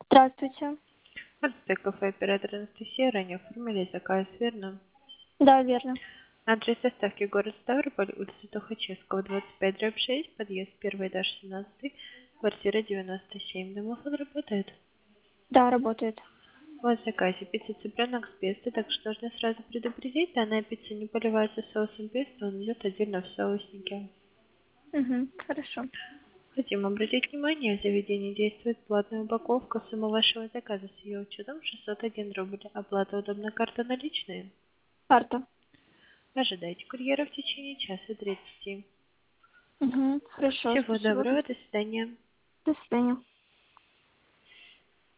Здравствуйте. Здравствуйте, кафе оператор Анастасия. Ранее оформили заказ, верно? Да, верно. Адрес доставки город Ставрополь, улица Тухачевского, 25/6, подъезд 1 этаж 17, квартира 97. Домофон работает. Да, работает. У вас в заказе пицца цыпленок с песто, так что нужно сразу предупредить, данная пицца не поливается соусом песто, он идет отдельно в соуснике. Угу, хорошо. Хотим обратить внимание, в заведении действует платная упаковка. Сумма вашего заказа с ее учетом 601 рубль. Оплата удобная, карта наличные. Карта. Ожидайте курьера в течение часа 30. Угу, хорошо, Всего спасибо. доброго, до свидания. До свидания.